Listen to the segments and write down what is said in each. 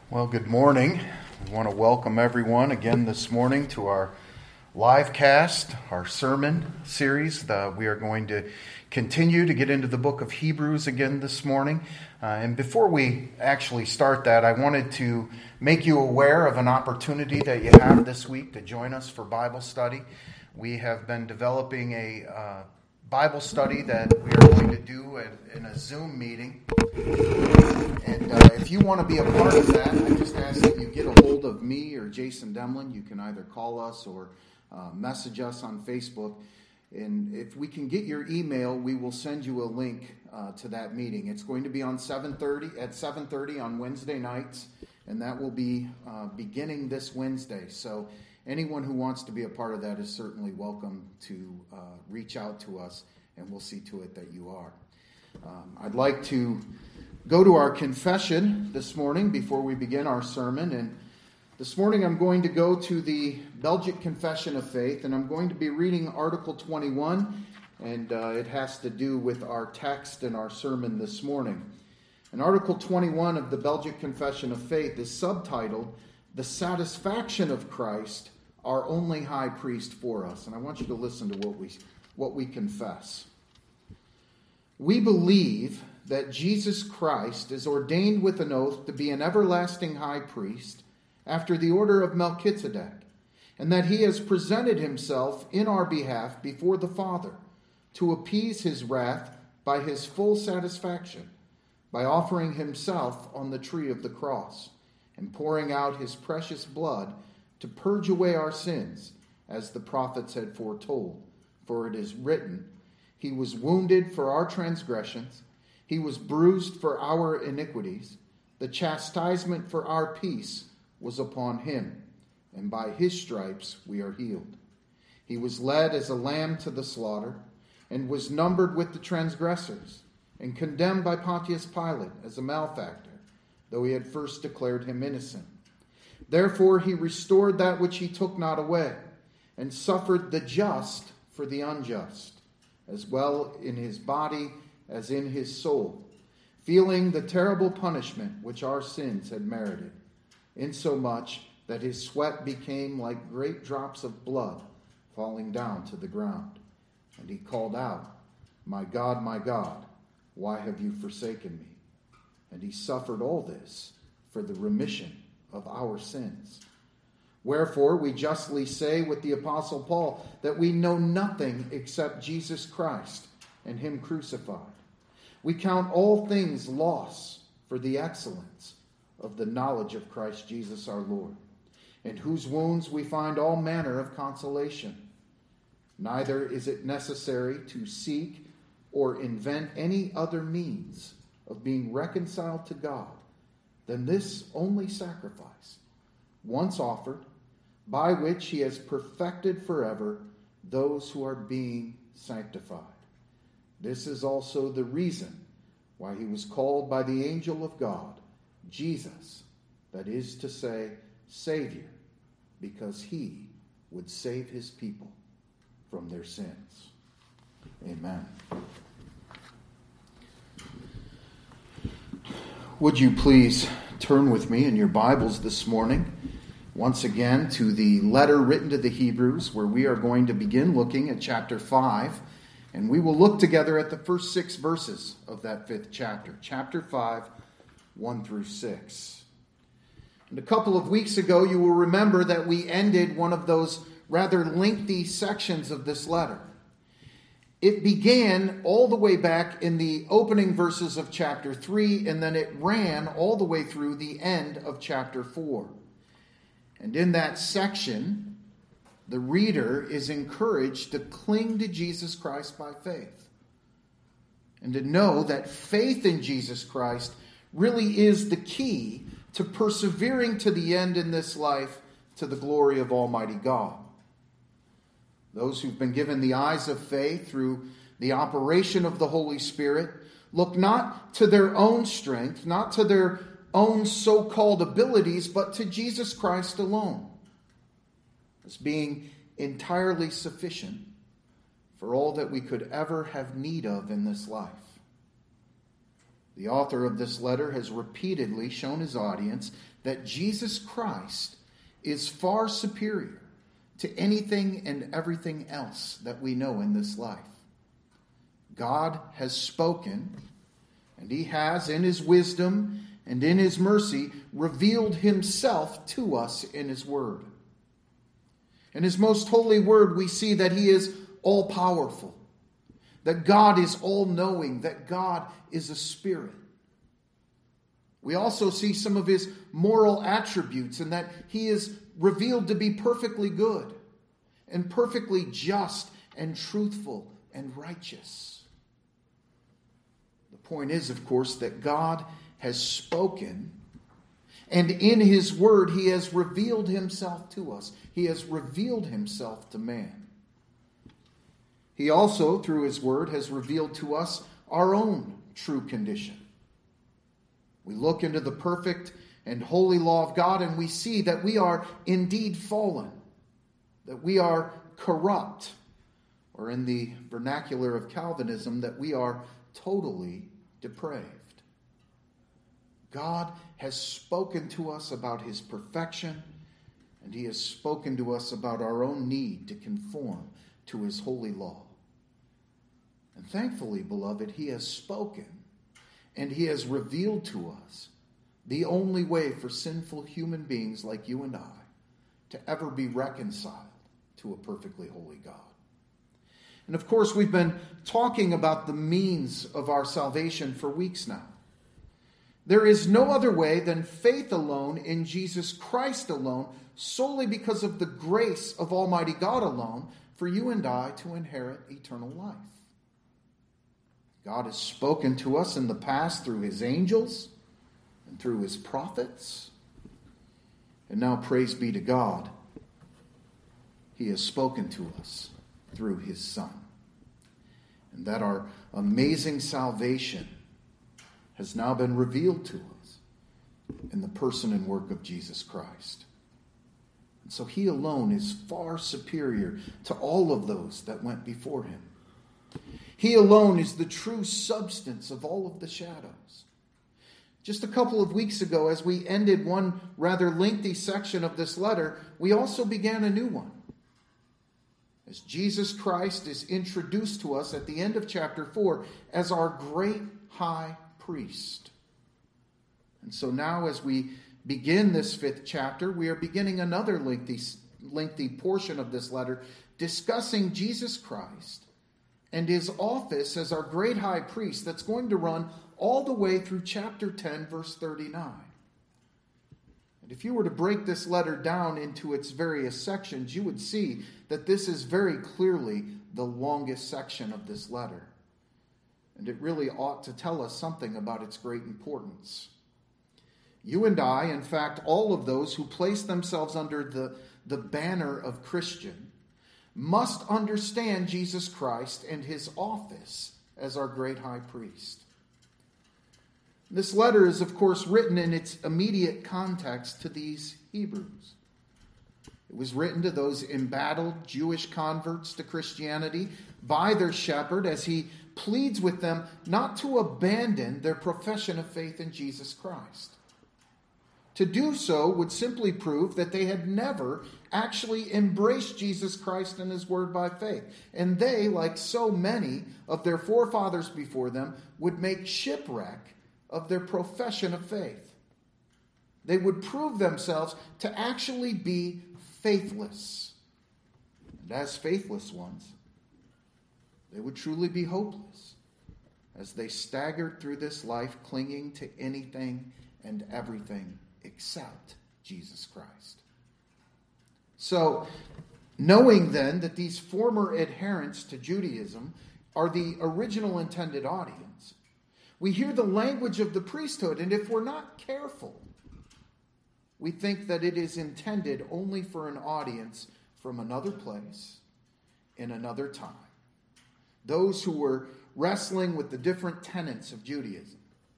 Well, good morning. We want to welcome everyone again this morning to our live cast, our sermon series. We are going to continue to get into the book of Hebrews again this morning. And before we actually start that, I wanted to make you aware of an opportunity that you have this week to join us for Bible study. We have been developing a Bible study that we are going to do in a Zoom meeting. And if you want to be a part of that, I just ask that you get a hold of me or Jason Demlin. You can either call us or message us on Facebook. And if we can get your email, we will send you a link to that meeting. It's going to be on 7:30 on Wednesday nights, and that will be beginning this Wednesday. So anyone who wants to be a part of that is certainly welcome to reach out to us, and we'll see to it that you are. I'd like to go to our confession this morning before we begin our sermon. And this morning I'm going to go to the Belgic Confession of Faith, and I'm going to be reading Article 21, and it has to do with our text and our sermon this morning. And Article 21 of the Belgic Confession of Faith is subtitled, "The Satisfaction of Christ, Our Only High Priest for Us." And I want you to listen to what we confess. We believe that Jesus Christ is ordained with an oath to be an everlasting high priest after the order of Melchizedek, and that he has presented himself in our behalf before the Father to appease his wrath by his full satisfaction, by offering himself on the tree of the cross and pouring out his precious blood to purge away our sins, as the prophets had foretold. For it is written, "He was wounded for our transgressions, he was bruised for our iniquities. The chastisement for our peace was upon him, and by his stripes we are healed. He was led as a lamb to the slaughter, and was numbered with the transgressors, and condemned by Pontius Pilate as a malefactor, though he had first declared him innocent. Therefore he restored that which he took not away, and suffered the just for the unjust, as well in his body as in his soul, feeling the terrible punishment which our sins had merited, insomuch that his sweat became like great drops of blood falling down to the ground. And he called out, my God, why have you forsaken me? And he suffered all this for the remission of our sins. Wherefore we justly say with the Apostle Paul that we know nothing except Jesus Christ and him crucified. We count all things loss for the excellence of the knowledge of Christ Jesus our Lord, in whose wounds we find all manner of consolation. Neither is it necessary to seek or invent any other means of being reconciled to God than this only sacrifice, once offered, by which he has perfected forever those who are being sanctified. This is also the reason why he was called by the angel of God, Jesus, that is to say, Savior, because he would save his people from their sins. Amen. Would you please turn with me in your Bibles this morning, once again, to the letter written to the Hebrews, where we are going to begin looking at chapter 5. And we will look together at the first 6 verses of that 5th chapter. Chapter 5, 1 through 6. And a couple of weeks ago, you will remember that we ended one of those rather lengthy sections of this letter. It began all the way back in the opening verses of chapter 3, and then it ran all the way through the end of chapter 4. And in that section, the reader is encouraged to cling to Jesus Christ by faith, and to know that faith in Jesus Christ really is the key to persevering to the end in this life to the glory of Almighty God. Those who've been given the eyes of faith through the operation of the Holy Spirit look not to their own strength, not to their own so-called abilities, but to Jesus Christ alone, as being entirely sufficient for all that we could ever have need of in this life. The author of this letter has repeatedly shown his audience that Jesus Christ is far superior to anything and everything else that we know in this life. God has spoken, and he has, in his wisdom and in his mercy, revealed himself to us in his word. In his most holy word, we see that he is all-powerful, that God is all-knowing, that God is a spirit. We also see some of his moral attributes, and that he is revealed to be perfectly good and perfectly just and truthful and righteous. The point is, of course, that God has spoken, and in his word he has revealed himself to us. He has revealed himself to man. He also, through his word, has revealed to us our own true condition. We look into the perfect and holy law of God, and we see that we are indeed fallen, that we are corrupt, or in the vernacular of Calvinism, that we are totally depraved. God has spoken to us about his perfection, and he has spoken to us about our own need to conform to his holy law. And thankfully, beloved, he has spoken, and he has revealed to us the only way for sinful human beings like you and I to ever be reconciled to a perfectly holy God. And of course, we've been talking about the means of our salvation for weeks now. There is no other way than faith alone in Jesus Christ alone, solely because of the grace of Almighty God alone, for you and I to inherit eternal life. God has spoken to us in the past through his angels and through his prophets. And now, praise be to God, he has spoken to us through his Son. And that our amazing salvation has now been revealed to us in the person and work of Jesus Christ. And so he alone is far superior to all of those that went before him. He alone is the true substance of all of the shadows. Just a couple of weeks ago, as we ended one rather lengthy section of this letter, we also began a new one. As Jesus Christ is introduced to us at the end of chapter 4 as our great high priest. And so now, as we begin this 5th chapter, we are beginning another lengthy portion of this letter discussing Jesus Christ and his office as our great high priest that's going to run all the way through chapter 10, verse 39. And if you were to break this letter down into its various sections, you would see that this is very clearly the longest section of this letter. And it really ought to tell us something about its great importance. You and I, in fact, all of those who place themselves under the banner of Christian, must understand Jesus Christ and his office as our great high priest. This letter is, of course, written in its immediate context to these Hebrews. It was written to those embattled Jewish converts to Christianity by their shepherd as he pleads with them not to abandon their profession of faith in Jesus Christ. To do so would simply prove that they had never actually embraced Jesus Christ and his word by faith. And they, like so many of their forefathers before them, would make shipwreck of their profession of faith. They would prove themselves to actually be faithless. And as faithless ones, they would truly be hopeless as they staggered through this life clinging to anything and everything except Jesus Christ. So, knowing then that these former adherents to Judaism are the original intended audience, we hear the language of the priesthood, and if we're not careful, we think that it is intended only for an audience from another place, in another time. Those who were wrestling with the different tenets of Judaism.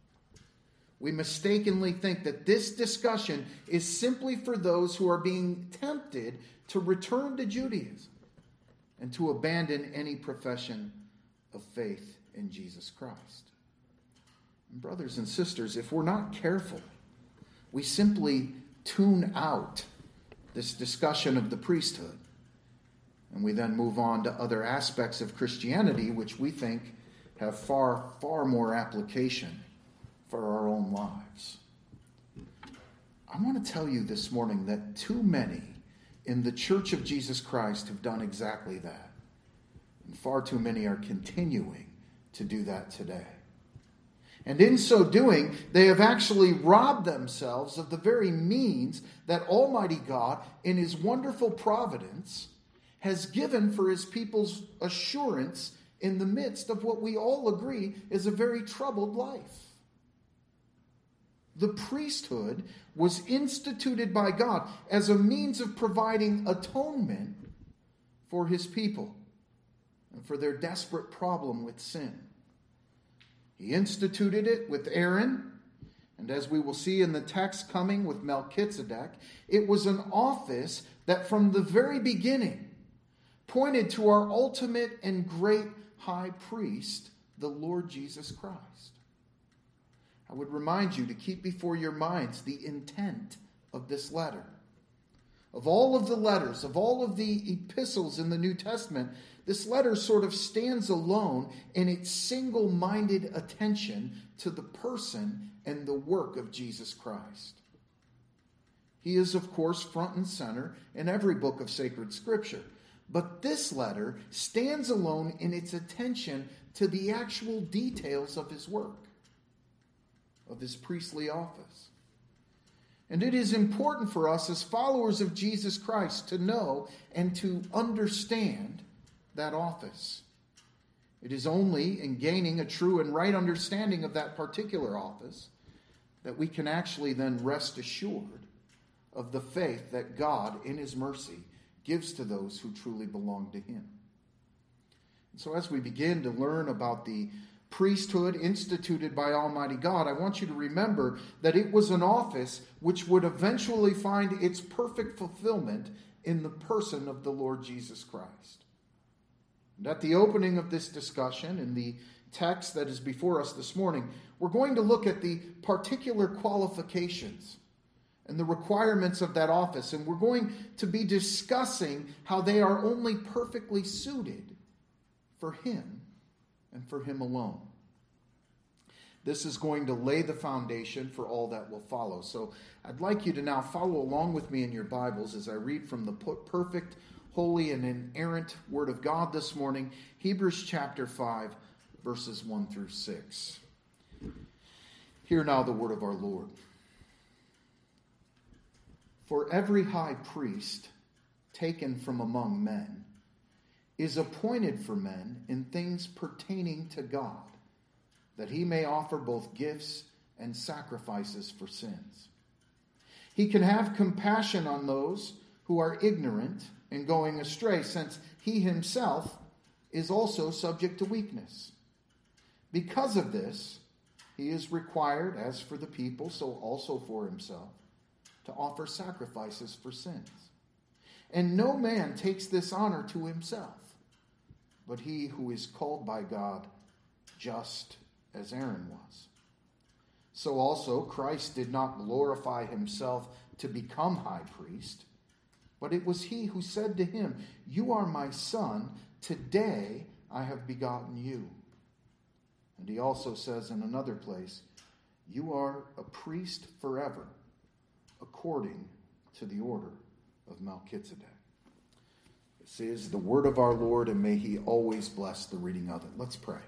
We mistakenly think that this discussion is simply for those who are being tempted to return to Judaism and to abandon any profession of faith in Jesus Christ. Brothers and sisters, if we're not careful, we simply tune out this discussion of the priesthood. And we then move on to other aspects of Christianity, which we think have far, far more application for our own lives. I want to tell you this morning that too many in the Church of Jesus Christ have done exactly that. And far too many are continuing to do that today. And in so doing, they have actually robbed themselves of the very means that Almighty God, in His wonderful providence, has given for His people's assurance in the midst of what we all agree is a very troubled life. The priesthood was instituted by God as a means of providing atonement for His people and for their desperate problem with sin. He instituted it with Aaron, and as we will see in the text coming with Melchizedek, it was an office that from the very beginning pointed to our ultimate and great high priest, the Lord Jesus Christ. I would remind you to keep before your minds the intent of this letter. Of all of the letters, of all of the epistles in the New Testament, this letter sort of stands alone in its single-minded attention to the person and the work of Jesus Christ. He is, of course, front and center in every book of sacred Scripture. But this letter stands alone in its attention to the actual details of His work, of His priestly office. And it is important for us as followers of Jesus Christ to know and to understand that office. It is only in gaining a true and right understanding of that particular office that we can actually then rest assured of the faith that God, in His mercy, gives to those who truly belong to Him. And so as we begin to learn about the priesthood instituted by Almighty God, I want you to remember that it was an office which would eventually find its perfect fulfillment in the person of the Lord Jesus Christ. And at the opening of this discussion, in the text that is before us this morning, we're going to look at the particular qualifications and the requirements of that office, and we're going to be discussing how they are only perfectly suited for Him and for Him alone. This is going to lay the foundation for all that will follow. So I'd like you to now follow along with me in your Bibles as I read from the perfect, holy, and inerrant Word of God this morning, Hebrews chapter 5, verses 1 through 6. Hear now the word of our Lord. For every high priest taken from among men is appointed for men in things pertaining to God, that He may offer both gifts and sacrifices for sins. He can have compassion on those who are ignorant and going astray, since He Himself is also subject to weakness. Because of this, He is required, as for the people, so also for Himself, to offer sacrifices for sins. And no man takes this honor to himself, but he who is called by God, just as Aaron was. So also Christ did not glorify Himself to become high priest, but it was He who said to Him, "You are my Son, today I have begotten you." And He also says in another place, "You are a priest forever, according to the order of Melchizedek." This is the word of our Lord, and may He always bless the reading of it. Let's pray.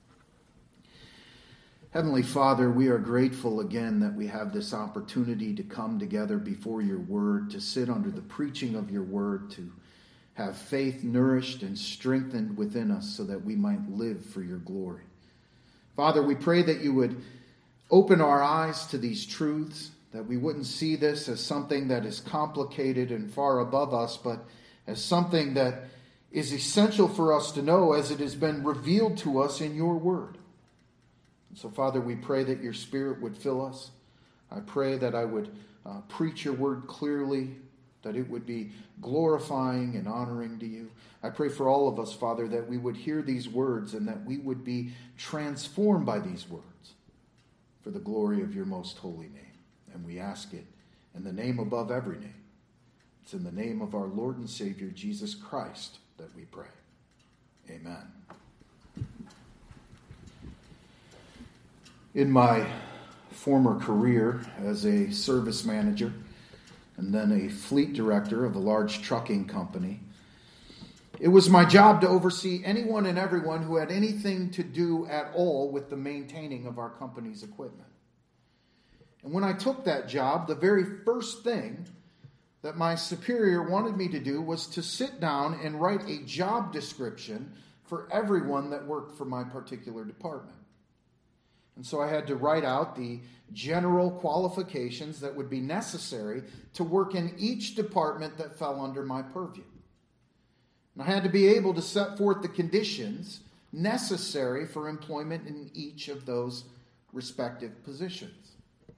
Heavenly Father, we are grateful again that we have this opportunity to come together before your word, to sit under the preaching of your word, to have faith nourished and strengthened within us so that we might live for your glory. Father, we pray that you would open our eyes to these truths, that we wouldn't see this as something that is complicated and far above us, but as something that is essential for us to know as it has been revealed to us in your word. So, Father, we pray that your Spirit would fill us. I pray that I would preach your word clearly, that it would be glorifying and honoring to you. I pray for all of us, Father, that we would hear these words and that we would be transformed by these words, for the glory of your most holy name. And we ask it in the name above every name. It's in the name of our Lord and Savior, Jesus Christ, that we pray. Amen. In my former career as a service manager and then a fleet director of a large trucking company, it was my job to oversee anyone and everyone who had anything to do at all with the maintaining of our company's equipment. And when I took that job, the very first thing that my superior wanted me to do was to sit down and write a job description for everyone that worked for my particular department. And so I had to write out the general qualifications that would be necessary to work in each department that fell under my purview. And I had to be able to set forth the conditions necessary for employment in each of those respective positions.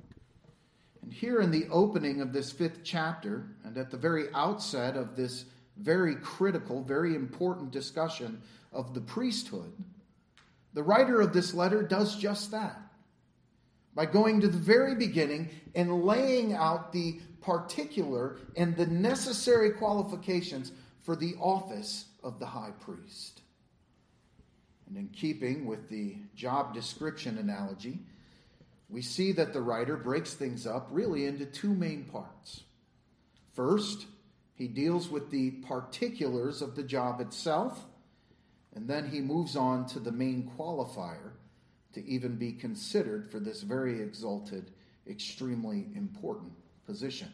And here in the opening of this 5th chapter, and at the very outset of this very critical, very important discussion of the priesthood, the writer of this letter does just that, by going to the very beginning and laying out the particular and the necessary qualifications for the office of the high priest. And in keeping with the job description analogy, we see that the writer breaks things up really into 2 main parts. First, he deals with the particulars of the job itself, and then he moves on to the main qualifier to even be considered for this very exalted, extremely important position.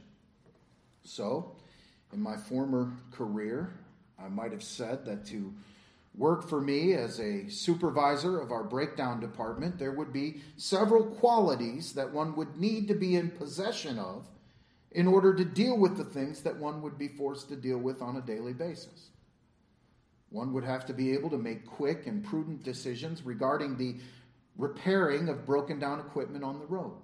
So, in my former career, I might have said that to work for me as a supervisor of our breakdown department, there would be several qualities that one would need to be in possession of in order to deal with the things that one would be forced to deal with on a daily basis. One would have to be able to make quick and prudent decisions regarding the repairing of broken down equipment on the road.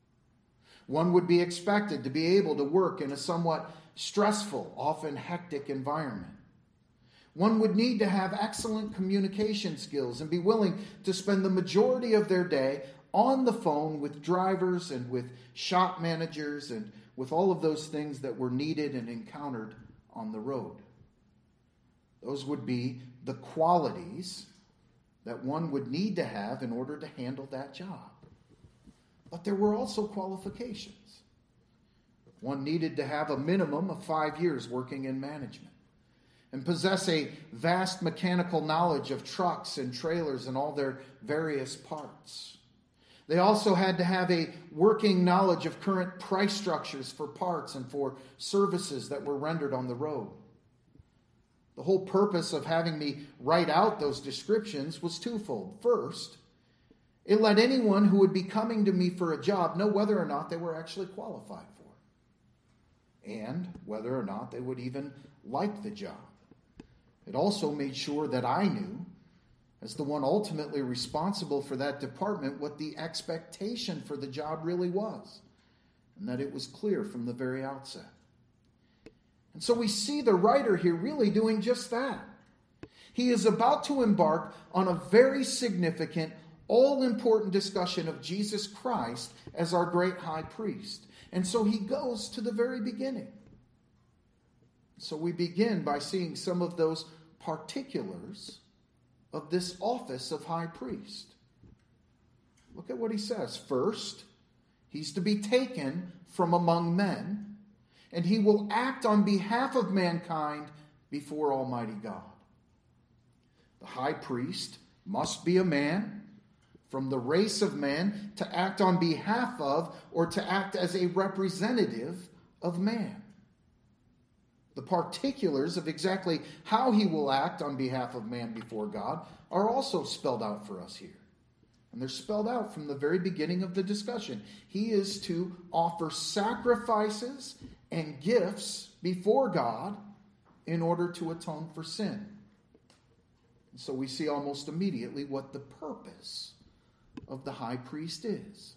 One would be expected to be able to work in a somewhat stressful, often hectic environment. One would need to have excellent communication skills and be willing to spend the majority of their day on the phone with drivers and with shop managers and with all of those things that were needed and encountered on the road. Those would be the qualities that one would need to have in order to handle that job. But there were also qualifications. One needed to have a minimum of 5 years working in management and possess a vast mechanical knowledge of trucks and trailers and all their various parts. They also had to have a working knowledge of current price structures for parts and for services that were rendered on the road. The whole purpose of having me write out those descriptions was twofold. First, it let anyone who would be coming to me for a job know whether or not they were actually qualified for it, and whether or not they would even like the job. It also made sure that I knew, as the one ultimately responsible for that department, what the expectation for the job really was, and that it was clear from the very outset. And so we see the writer here really doing just that. He is about to embark on a very significant, all-important discussion of Jesus Christ as our great high priest. And so he goes to the very beginning. So we begin by seeing some of those particulars of this office of high priest. Look at what he says. First, he's to be taken from among men, and he will act on behalf of mankind before Almighty God. The high priest must be a man from the race of man to act on behalf of or to act as a representative of man. The particulars of exactly how he will act on behalf of man before God are also spelled out for us here. And they're spelled out from the very beginning of the discussion. He is to offer sacrifices and gifts before God in order to atone for sin. And so we see almost immediately what the purpose of the high priest is.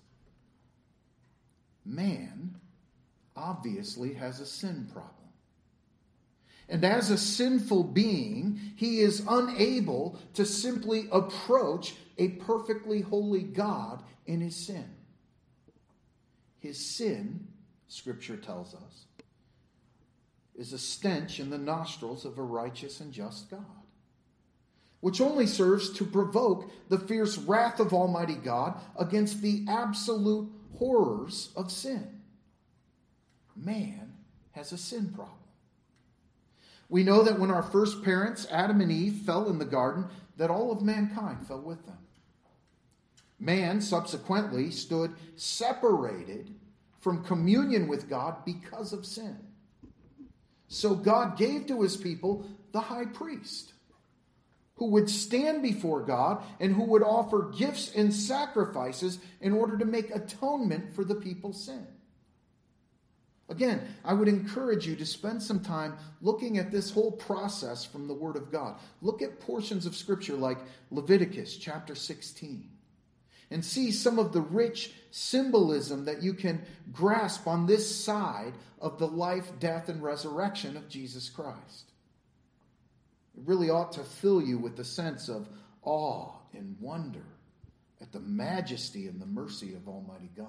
Man obviously has a sin problem. And as a sinful being, he is unable to simply approach a perfectly holy God in his sin. his sin, Scripture tells us, is a stench in the nostrils of a righteous and just God, which only serves to provoke the fierce wrath of Almighty God against the absolute horrors of sin. Man has a sin problem. We know that when our first parents, Adam and Eve, fell in the garden, that all of mankind fell with them. Man subsequently stood separated from communion with God because of sin. So God gave to his people the high priest, who would stand before God and who would offer gifts and sacrifices in order to make atonement for the people's sin. Again, I would encourage you to spend some time looking at this whole process from the Word of God. Look at portions of Scripture like Leviticus chapter 16 and see some of the rich symbolism that you can grasp on this side of the life, death, and resurrection of Jesus Christ. It really ought to fill you with a sense of awe and wonder at the majesty and the mercy of Almighty God.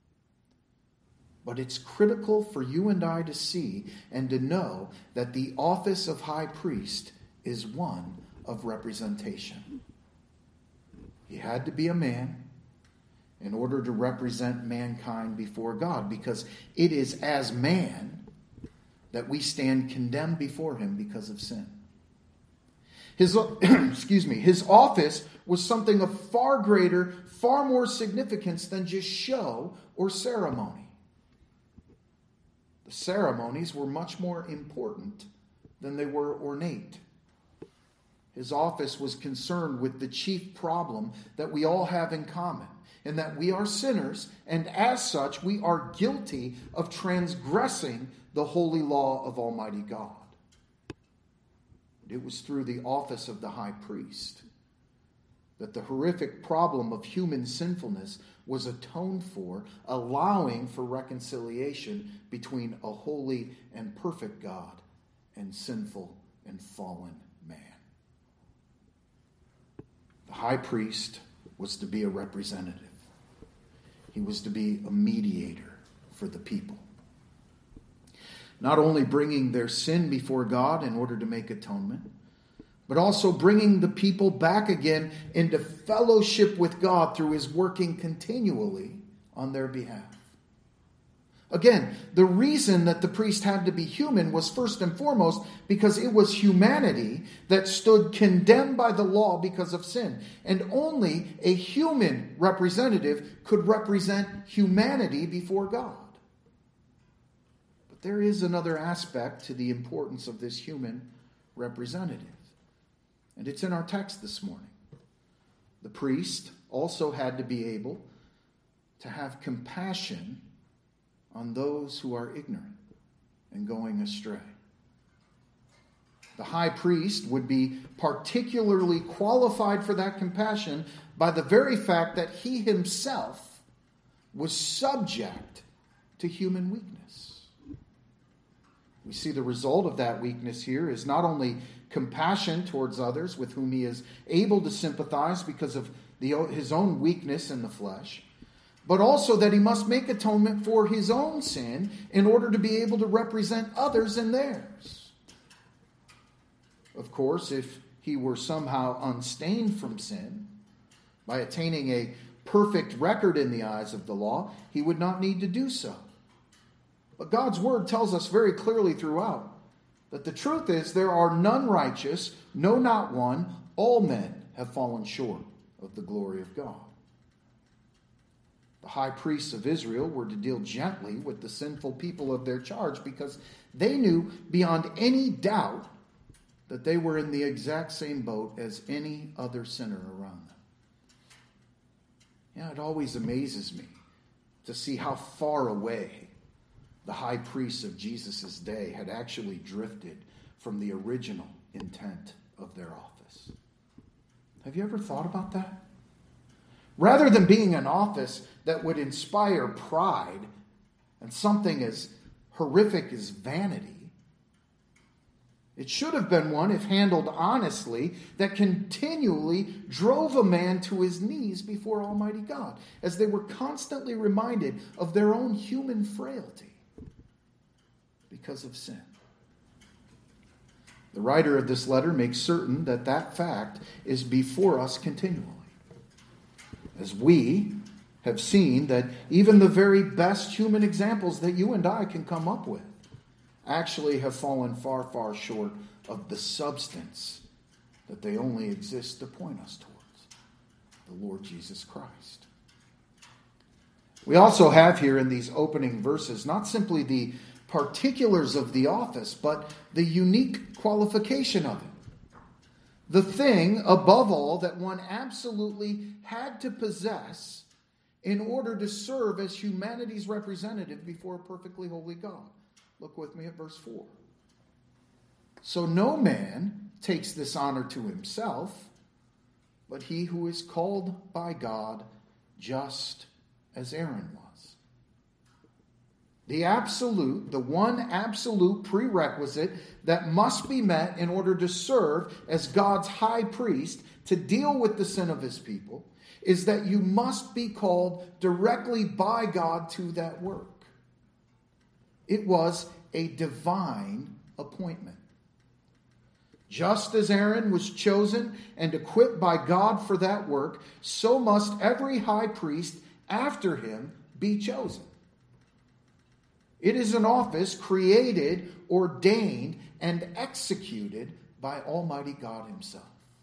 But it's critical for you and I to see and to know that the office of high priest is one of representation. He had to be a man in order to represent mankind before God, because it is as man that we stand condemned before him because of sin. His office was something of far greater, far more significance than just show or ceremony. The ceremonies were much more important than they were ornate. His office was concerned with the chief problem that we all have in common, in that we are sinners, and as such, we are guilty of transgressing the holy law of Almighty God. It was through the office of the high priest that the horrific problem of human sinfulness was atoned for, allowing for reconciliation between a holy and perfect God and sinful and fallen man. The high priest was to be a representative. He was to be a mediator for the people. Not only bringing their sin before God in order to make atonement, but also bringing the people back again into fellowship with God through his working continually on their behalf. Again, the reason that the priest had to be human was first and foremost because it was humanity that stood condemned by the law because of sin. And only a human representative could represent humanity before God. But there is another aspect to the importance of this human representative. And it's in our text this morning. The priest also had to be able to have compassion on those who are ignorant and going astray. The high priest would be particularly qualified for that compassion by the very fact that he himself was subject to human weakness. We see the result of that weakness here is not only compassion towards others with whom he is able to sympathize because of his own weakness in the flesh, but also that he must make atonement for his own sin in order to be able to represent others in theirs. Of course, if he were somehow unstained from sin, by attaining a perfect record in the eyes of the law, he would not need to do so. But God's word tells us very clearly throughout that the truth is there are none righteous, no, not one. All men have fallen short of the glory of God. The high priests of Israel were to deal gently with the sinful people of their charge because they knew beyond any doubt that they were in the exact same boat as any other sinner around them. Yeah, it always amazes me to see how far away the high priests of Jesus' day had actually drifted from the original intent of their office. Have you ever thought about that? Rather than being an office that would inspire pride and something as horrific as vanity, It should have been one, if handled honestly, that continually drove a man to his knees before Almighty God, as they were constantly reminded of their own human frailty because of sin. The writer of this letter makes certain that that fact is before us continually, as we have seen that even the very best human examples that you and I can come up with actually have fallen far, far short of the substance that they only exist to point us towards, the Lord Jesus Christ. We also have here in these opening verses not simply the particulars of the office, but the unique qualification of it. The thing, above all, that one absolutely had to possess in order to serve as humanity's representative before a perfectly holy God. Look with me at verse 4. So no man takes this honor to himself, but he who is called by God, just as Aaron was. The one absolute prerequisite that must be met in order to serve as God's high priest to deal with the sin of his people is that you must be called directly by God to that work. It was a divine appointment. Just as Aaron was chosen and equipped by God for that work, so must every high priest after him be chosen. It is an office created, ordained, and executed by Almighty God himself.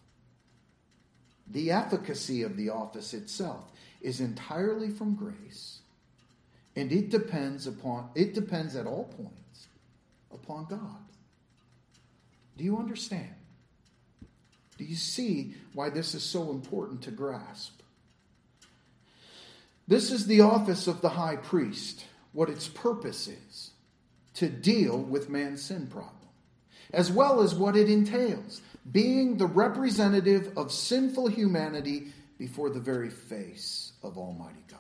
The efficacy of the office itself is entirely from grace, and it depends at all points upon God. Do you understand? Do you see why this is so important to grasp? This is the office of the high priest. What its purpose is to deal with man's sin problem, as well as what it entails, being the representative of sinful humanity before the very face of Almighty God.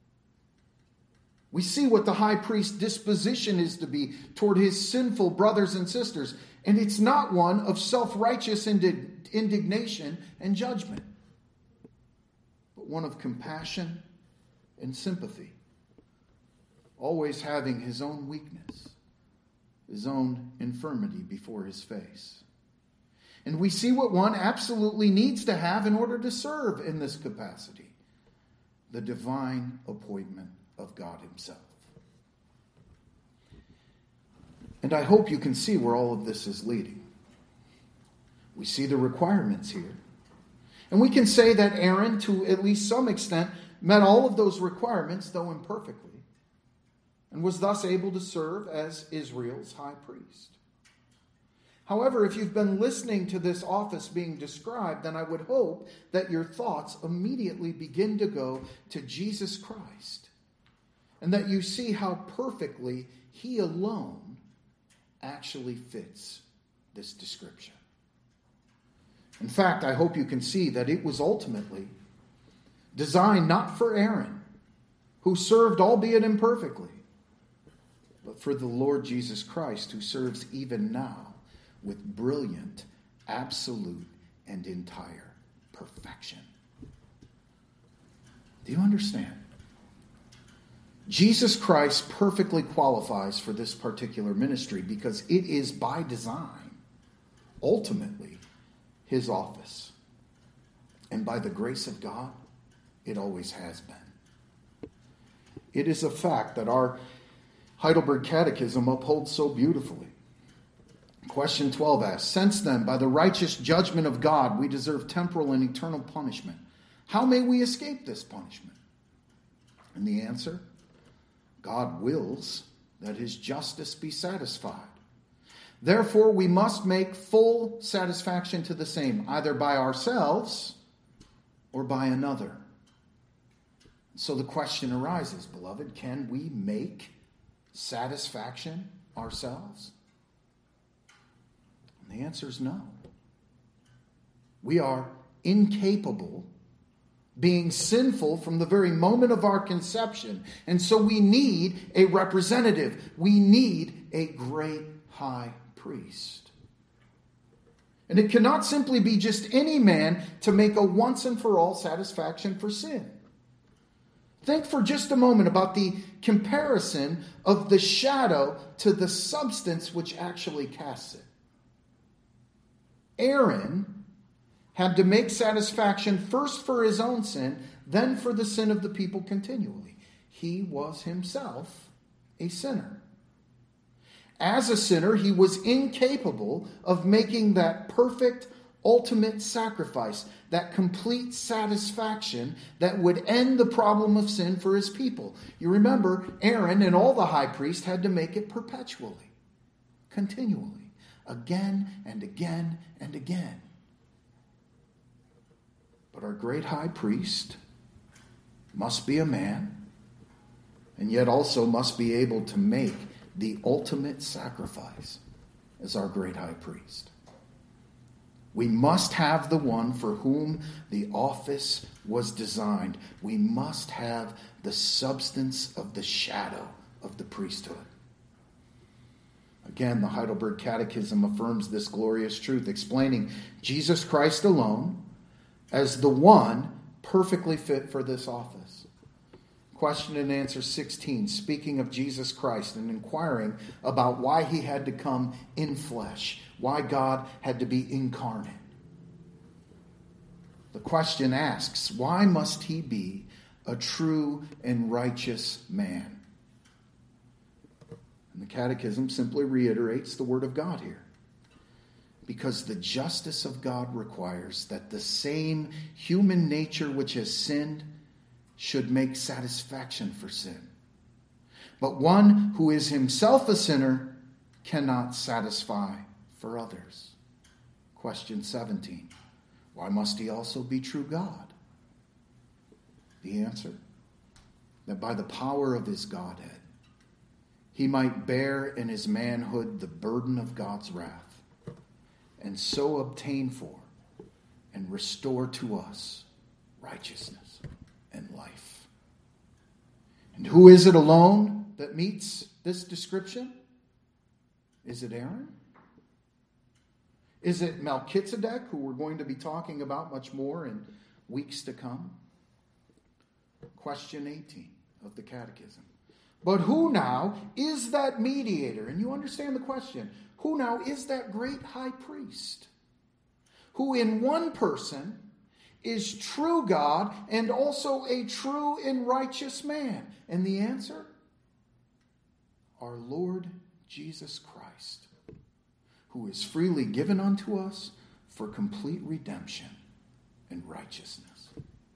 We see what the high priest's disposition is to be toward his sinful brothers and sisters, and it's not one of self-righteous indignation and judgment, but one of compassion and sympathy, always having his own weakness, his own infirmity before his face. And we see what one absolutely needs to have in order to serve in this capacity: the divine appointment of God himself. And I hope you can see where all of this is leading. We see the requirements here. And we can say that Aaron, to at least some extent, met all of those requirements, though imperfectly, and was thus able to serve as Israel's high priest. However, if you've been listening to this office being described, then I would hope that your thoughts immediately begin to go to Jesus Christ, and that you see how perfectly he alone actually fits this description. In fact, I hope you can see that it was ultimately designed not for Aaron, who served albeit imperfectly, but for the Lord Jesus Christ, who serves even now with brilliant, absolute, and entire perfection. Do you understand? Jesus Christ perfectly qualifies for this particular ministry because it is by design, ultimately, his office. And by the grace of God, it always has been. It is a fact that our Heidelberg Catechism upholds so beautifully. Question 12 asks, "Since then, by the righteous judgment of God, we deserve temporal and eternal punishment, how may we escape this punishment?" And the answer, God wills that his justice be satisfied. Therefore, we must make full satisfaction to the same, either by ourselves or by another. So the question arises, beloved, can we make satisfaction ourselves? And the answer is no. We are incapable, being sinful from the very moment of our conception. And so we need a representative. We need a great high priest. And it cannot simply be just any man to make a once and for all satisfaction for sin. Think for just a moment about the comparison of the shadow to the substance which actually casts it. Aaron had to make satisfaction first for his own sin, then for the sin of the people continually. He was himself a sinner. As a sinner, he was incapable of making that perfect, ultimate sacrifice, that complete satisfaction that would end the problem of sin for his people. You remember, Aaron and all the high priests had to make it perpetually, continually, again and again and again. But our great high priest must be a man, and yet also must be able to make the ultimate sacrifice as our great high priest. We must have the one for whom the office was designed. We must have the substance of the shadow of the priesthood. Again, the Heidelberg Catechism affirms this glorious truth, explaining Jesus Christ alone as the one perfectly fit for this office. Question and answer 16, speaking of Jesus Christ and inquiring about why he had to come in flesh, why God had to be incarnate. The question asks, why must he be a true and righteous man? And the Catechism simply reiterates the word of God here. Because the justice of God requires that the same human nature which has sinned should make satisfaction for sin. But one who is himself a sinner cannot satisfy for others. Question 17. Why must he also be true God? The answer, that by the power of his Godhead, he might bear in his manhood the burden of God's wrath, and so obtain for and restore to us righteousness and life. And who is it alone that meets this description? Is it Aaron? Is it Melchizedek, who we're going to be talking about much more in weeks to come? Question 18 of the Catechism. But who now is that mediator? And you understand the question. Who now is that great high priest who in one person is true God and also a true and righteous man? And the answer? Our Lord Jesus Christ, who is freely given unto us for complete redemption and righteousness.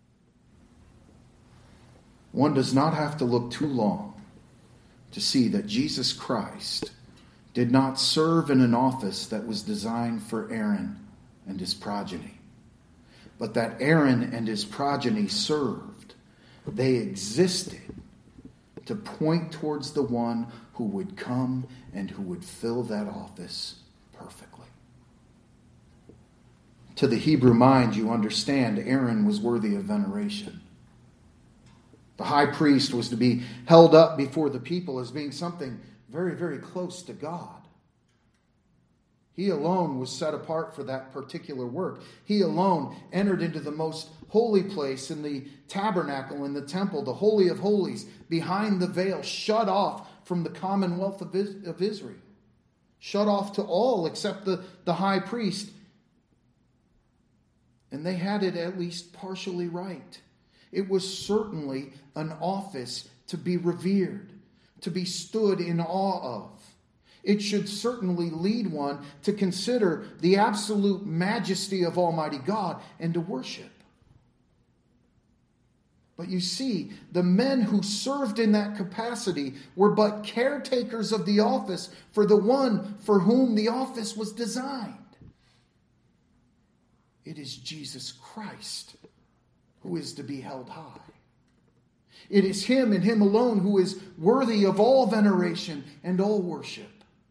One does not have to look too long to see that Jesus Christ did not serve in an office that was designed for Aaron and his progeny, but that Aaron and his progeny served. They existed to point towards the one who would come and who would fill that office perfectly. To the Hebrew mind, you understand, Aaron was worthy of veneration. The high priest was to be held up before the people as being something very, very close to God. He alone was set apart for that particular work. He alone entered into the most holy place in the tabernacle, in the temple, the Holy of Holies, behind the veil, shut off from the commonwealth of Israel. Shut off to all except the high priest. And they had it at least partially right. It was certainly an office to be revered, to be stood in awe of. It should certainly lead one to consider the absolute majesty of Almighty God and to worship. But you see, the men who served in that capacity were but caretakers of the office for the one for whom the office was designed. It is Jesus Christ who is to be held high. It is him and him alone who is worthy of all veneration and all worship.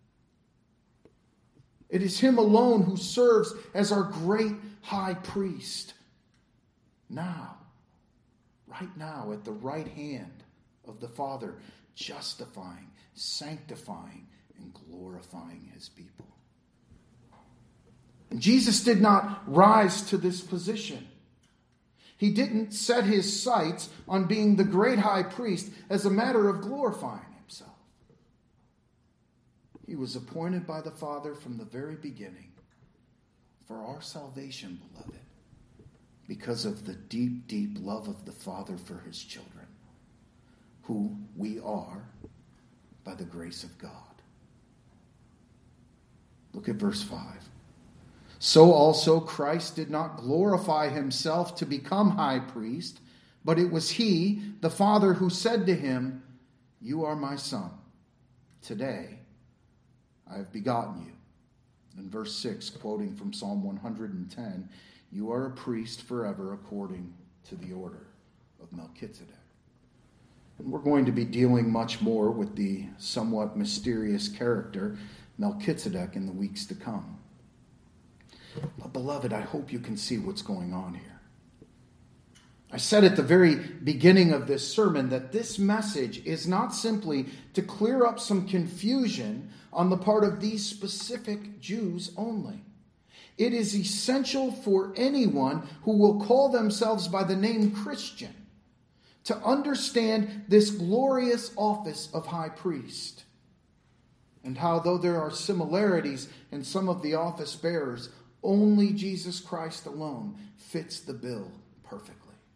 It is him alone who serves as our great high priest. Now, right now, at the right hand of the Father, justifying, sanctifying, and glorifying his people. And Jesus did not rise to this position. He didn't set his sights on being the great high priest as a matter of glorifying himself. He was appointed by the Father from the very beginning for our salvation, beloved, because of the deep, deep love of the Father for his children, who we are by the grace of God. Look at verse 5. So also Christ did not glorify himself to become high priest, but it was he, the Father, who said to him, "You are my Son. Today I have begotten you." In verse 6, quoting from Psalm 110, "You are a priest forever according to the order of Melchizedek." And we're going to be dealing much more with the somewhat mysterious character Melchizedek in the weeks to come. But beloved, I hope you can see what's going on here. I said at the very beginning of this sermon that this message is not simply to clear up some confusion on the part of these specific Jews only. It is essential for anyone who will call themselves by the name Christian to understand this glorious office of high priest, and how, though there are similarities in some of the office bearers, only Jesus Christ alone fits the bill perfectly.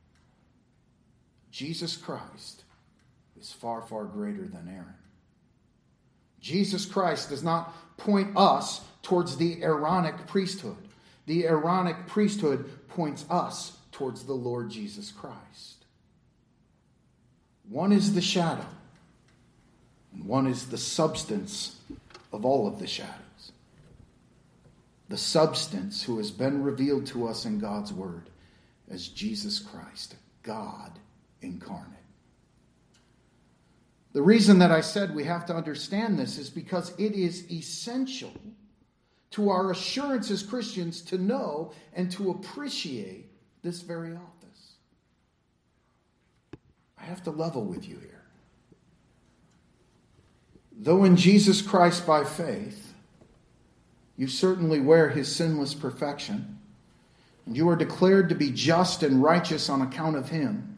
Jesus Christ is far, far greater than Aaron. Jesus Christ does not point us towards the Aaronic priesthood. The Aaronic priesthood points us towards the Lord Jesus Christ. One is the shadow, and one is the substance of all of the shadows. The substance who has been revealed to us in God's word as Jesus Christ, God incarnate. The reason that I said we have to understand this is because it is essential to our assurance as Christians to know and to appreciate this very office. I have to level with you here. Though in Jesus Christ by faith, you certainly wear his sinless perfection, and you are declared to be just and righteous on account of him,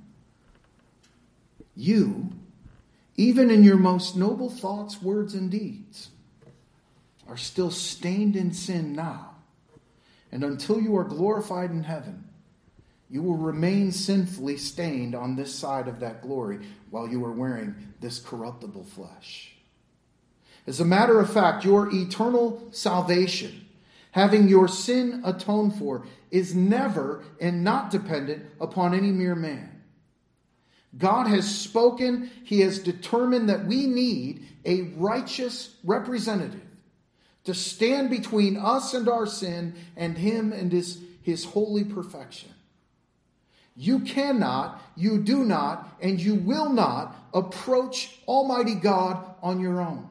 you, even in your most noble thoughts, words, and deeds, are still stained in sin now. And until you are glorified in heaven, you will remain sinfully stained on this side of that glory while you are wearing this corruptible flesh. As a matter of fact, your eternal salvation, having your sin atoned for, is never and not dependent upon any mere man. God has spoken. He has determined that we need a righteous representative to stand between us and our sin and him and his holy perfection. You cannot, you do not, and you will not approach Almighty God on your own.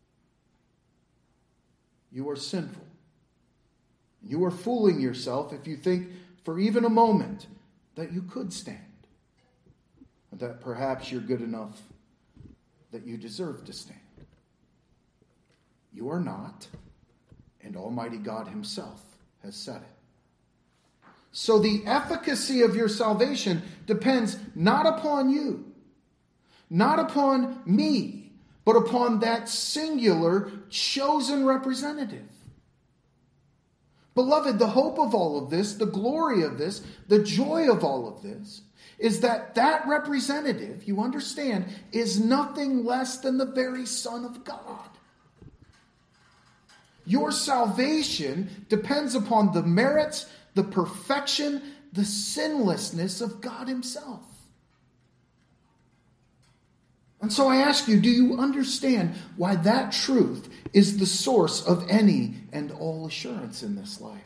You are sinful. You are fooling yourself if you think for even a moment that you could stand, or that perhaps you're good enough that you deserve to stand. You are not, and Almighty God himself has said it. So the efficacy of your salvation depends not upon you, not upon me, but upon that singular chosen representative. Beloved, the hope of all of this, the glory of this, the joy of all of this, is that that representative, you understand, is nothing less than the very Son of God. Your salvation depends upon the merits, the perfection, the sinlessness of God himself. And so I ask you, do you understand why that truth is the source of any and all assurance in this life?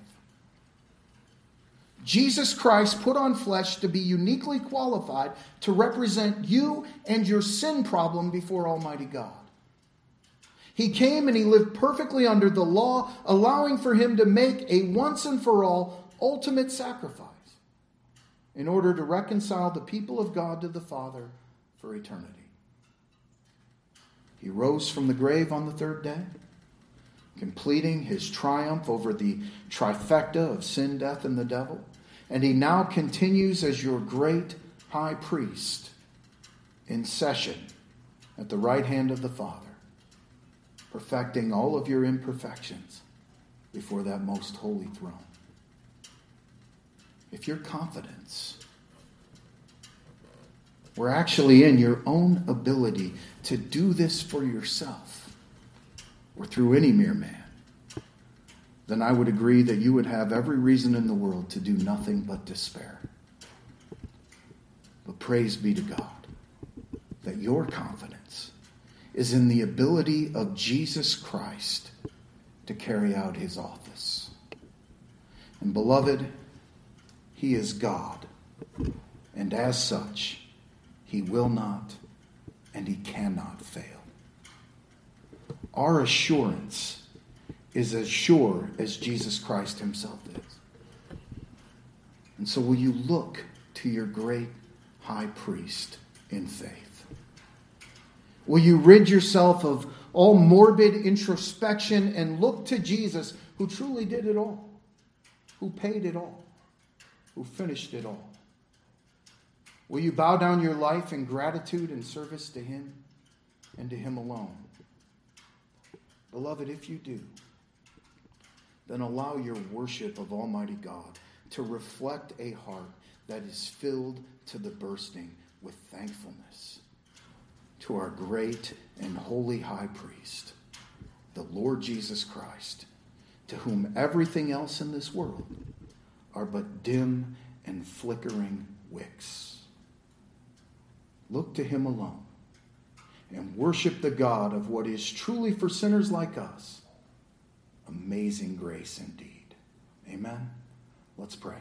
Jesus Christ put on flesh to be uniquely qualified to represent you and your sin problem before Almighty God. He came and he lived perfectly under the law, allowing for him to make a once and for all ultimate sacrifice in order to reconcile the people of God to the Father for eternity. He rose from the grave on the third day, completing his triumph over the trifecta of sin, death, and the devil. And he now continues as your great high priest in session at the right hand of the Father, perfecting all of your imperfections before that most holy throne. If your confidence were actually in your own ability to do this for yourself or through any mere man, then I would agree that you would have every reason in the world to do nothing but despair. But praise be to God that your confidence is in the ability of Jesus Christ to carry out his office. And beloved, he is God, and as such, he will not and he cannot fail. Our assurance is as sure as Jesus Christ himself is. And so will you look to your great high priest in faith? Will you rid yourself of all morbid introspection and look to Jesus, who truly did it all, who paid it all, who finished it all? Will you bow down your life in gratitude and service to him and to him alone? Beloved, if you do, then allow your worship of Almighty God to reflect a heart that is filled to the bursting with thankfulness to our great and holy high priest, the Lord Jesus Christ, to whom everything else in this world are but dim and flickering wicks. Look to him alone and worship the God of what is truly for sinners like us amazing grace indeed. Amen. Let's pray.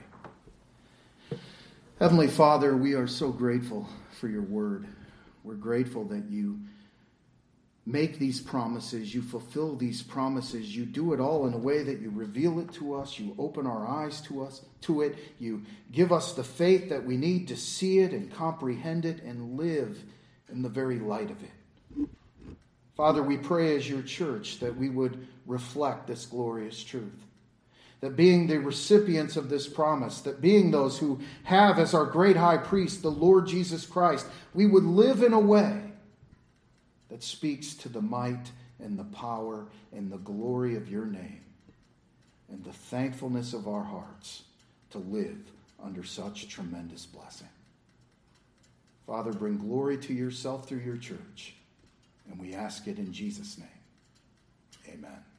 Heavenly Father, we are so grateful for your word. We're grateful that you make these promises, you fulfill these promises, you do it all in a way that you reveal it to us, you open our eyes to it, you give us the faith that we need to see it and comprehend it and live in the very light of it. Father, we pray as your church that we would reflect this glorious truth. That being the recipients of this promise, that being those who have as our great high priest the Lord Jesus Christ, we would live in a way that speaks to the might and the power and the glory of your name and the thankfulness of our hearts to live under such tremendous blessing. Father, bring glory to yourself through your church, and we ask it in Jesus' name. Amen.